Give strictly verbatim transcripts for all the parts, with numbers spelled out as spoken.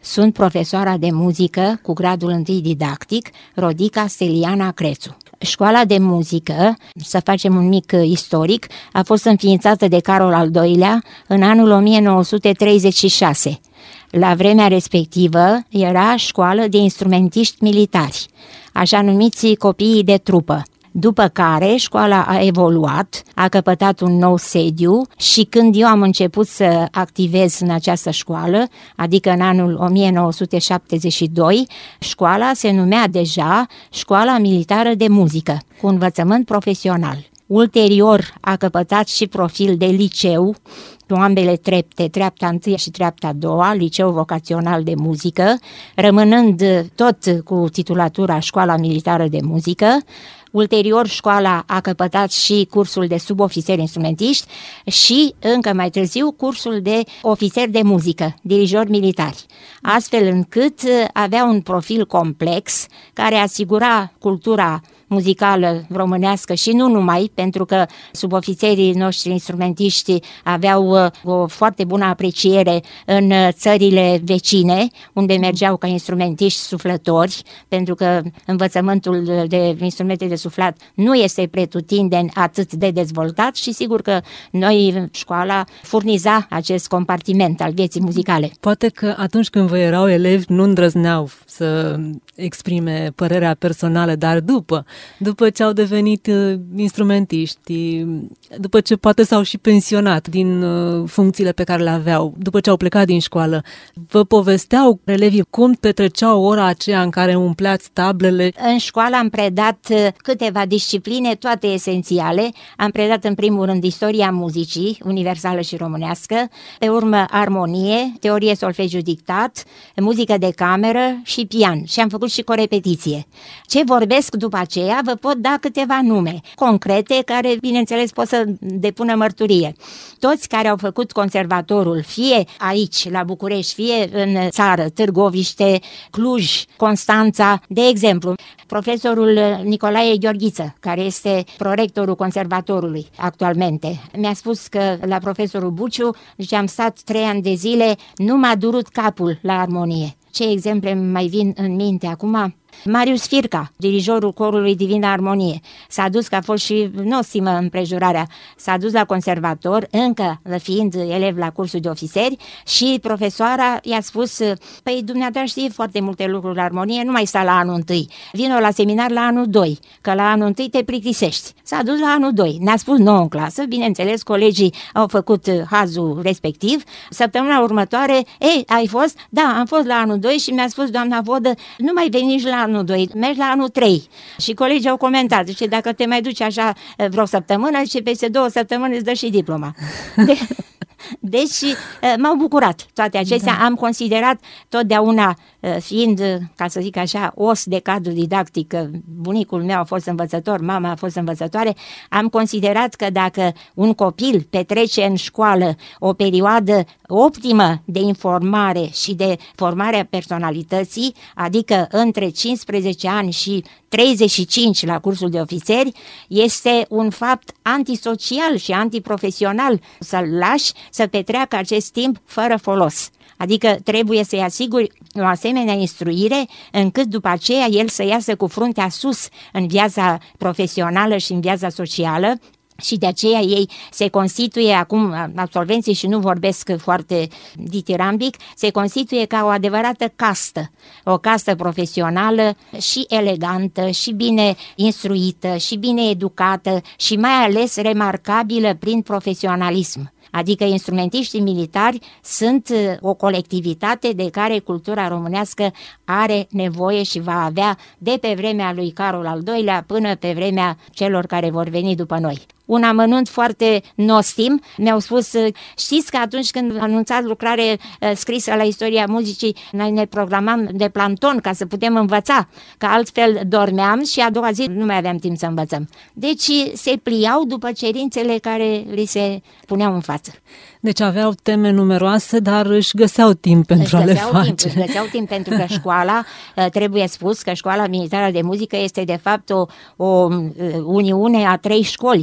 Sunt profesoara de muzică cu gradul întâi didactic, Rodica Steliana Crețu. Școala de muzică, să facem un mic istoric, a fost înființată de Carol al doilea în anul o mie nouă sute treizeci și șase. La vremea respectivă era școală de instrumentiști militari, așa numiți copiii de trupă. După care școala a evoluat, a căpătat un nou sediu și când eu am început să activez în această școală, adică în anul o mie nouă sute șaptezeci și doi, școala se numea deja Școala Militară de Muzică, cu învățământ profesional. Ulterior a căpătat și profil de liceu, cu ambele trepte, treapta întâia și treapta a doua, liceu vocațional de muzică, rămânând tot cu titulatura Școala Militară de Muzică. Ulterior, școala a căpătat și cursul de subofițeri instrumentiști și, încă mai târziu, cursul de ofițeri de muzică, dirijori militari, astfel încât avea un profil complex care asigura cultura muzicală românească și nu numai, pentru că subofițerii noștri instrumentiști aveau o foarte bună apreciere în țările vecine, unde mergeau ca instrumentiști suflători, pentru că învățământul de instrumente de suflat nu este pretutindeni atât de dezvoltat și sigur că noi, școala, furniza acest compartiment al vieții muzicale. Poate că atunci când vă erau elevi nu îndrăzneau să exprime părerea personală, dar după, după ce au devenit uh, instrumentiști, după ce poate s-au și pensionat din uh, funcțiile pe care le aveau, după ce au plecat din școală, vă povesteau elevii cum petreceau ora aceea în care umpleați tablele? În școală am predat câteva discipline, toate esențiale. Am predat în primul rând istoria muzicii, universală și românească, pe urmă armonie, teorie solfegiu dictat, muzică de cameră și pian. Și am făcut și corepetiție. Ce vorbesc după aceea, vă pot da câteva nume concrete care, bineînțeles, pot să depună mărturie. Toți care au făcut conservatorul, fie aici, la București, fie în țară, Târgoviște, Cluj, Constanța, de exemplu, profesorul Nicolae Gheorghiță, care este prorectorul conservatorului actualmente, mi-a spus că la profesorul Buciu, zice, am stat trei ani de zile, nu m-a durut capul la armonie. Ce exemple mai vin în minte acum? Marius Firca, dirijorul corului Divina Armonie, s-a dus, că a fost și nosimă împrejurarea, s-a dus la conservator, încă fiind elev la cursul de ofițeri și profesoara i-a spus, păi dumneata știe foarte multe lucruri la armonie, nu mai sta la anul întâi, vino la seminar la anul doi, că la anul întâi te plictisești. S-a dus la anul doi, ne-a spus nouă în clasă, bineînțeles, colegii au făcut hazul respectiv, săptămâna următoare, ei, ai fost? Da, am fost la anul doi și mi-a spus doamna Vodă, nu mai veni nici la anul doi, mergi la anul trei. Și colegii au comentat, zice, dacă te mai duci așa vreo săptămână, zice, peste două săptămâni îți dă și diploma. De- Deci m-au bucurat toate acestea, da. Am considerat totdeauna, fiind, ca să zic așa, os de cadru didactic, bunicul meu a fost învățător, mama a fost învățătoare, am considerat că dacă un copil petrece în școală o perioadă optimă de informare și de formare a personalității, adică între cincisprezece ani și treizeci și cinci la cursul de ofițeri, este un fapt antisocial și antiprofesional să-l lași să petreacă acest timp fără folos. Adică trebuie să-i asiguri o asemenea instruire încât după aceea el să iasă cu fruntea sus în viața profesională și în viața socială. Și de aceea ei se constituie acum, absolvenții, și nu vorbesc foarte ditirambic, se constituie ca o adevărată castă, o castă profesională și elegantă, și bine instruită, și bine educată și mai ales remarcabilă prin profesionalism. Adică instrumentiștii militari sunt o colectivitate de care cultura românească are nevoie și va avea de pe vremea lui Carol al doilea până pe vremea celor care vor veni după noi. Un amănunt foarte nostim, mi-au spus, știți că atunci când anunțați lucrare scrisă la istoria muzicii, noi ne programam de planton ca să putem învăța, că altfel dormeam și a doua zi nu mai aveam timp să învățăm. Deci se pliau după cerințele care li se puneau în față. Deci aveau teme numeroase, dar își găseau timp pentru a le face. Timp, își găseau timp pentru că școala, trebuie spus că Școala Militară de Muzică este de fapt o, o uniune a trei școli.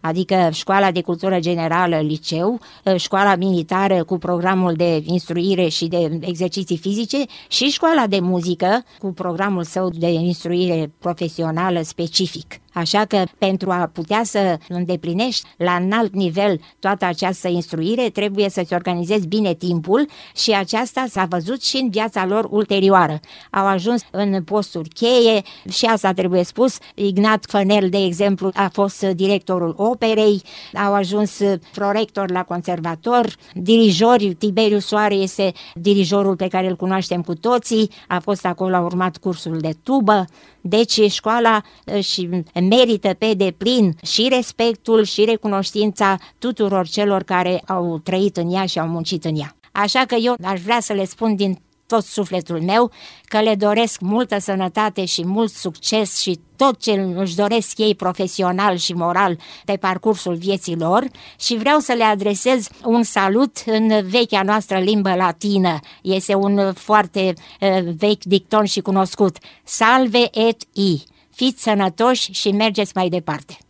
adică școala de cultură generală, liceu, școala militară cu programul de instruire și de exerciții fizice și școala de muzică cu programul său de instruire profesională specific. Așa că pentru a putea să îndeplinești la înalt nivel toată această instruire, trebuie să-ți organizezi bine timpul și aceasta s-a văzut și în viața lor ulterioară. Au ajuns în posturi cheie și asta trebuie spus. Ignat Fănel, de exemplu, a fost directorul operei, au ajuns prorector la conservator, dirijori, Tiberiu Soare este dirijorul pe care îl cunoaștem cu toții, a fost acolo, a urmat cursul de tubă. Deci școala își merită pe deplin și respectul și recunoștința tuturor celor care au trăit în ea și au muncit în ea. Așa că eu aș vrea să le spun din tot sufletul meu că le doresc multă sănătate și mult succes și tot ce își doresc ei profesional și moral pe parcursul vieții lor și vreau să le adresez un salut în vechea noastră limbă latină. Este un foarte uh, vechi dicton și cunoscut. Salve et i! Fiți sănătoși și mergeți mai departe!